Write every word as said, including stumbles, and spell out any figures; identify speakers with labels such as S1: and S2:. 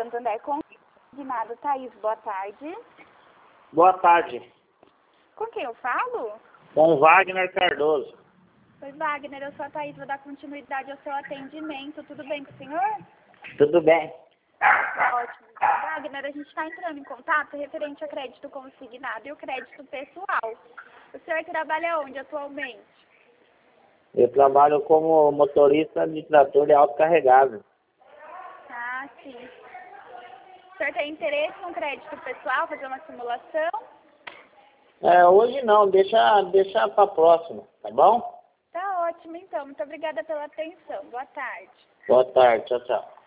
S1: Santander Consignado. Thaís, boa tarde.
S2: Boa tarde.
S1: Com quem eu falo?
S2: Com Wagner Cardoso.
S1: Oi, Wagner, eu sou a Thaís, vou dar continuidade ao seu atendimento. Tudo bem com o senhor?
S2: Tudo bem.
S1: Ótimo. Wagner, a gente está entrando em contato referente a crédito consignado e o crédito pessoal. O senhor trabalha onde atualmente?
S2: Eu trabalho como motorista de trator de autocarregável.
S1: Ah, sim. O senhor tem interesse no crédito pessoal, fazer uma simulação?
S2: É, hoje não, deixa, deixa para próxima, tá bom?
S1: Tá ótimo, então. Muito obrigada pela atenção. Boa tarde.
S2: Boa tarde, tchau, tchau.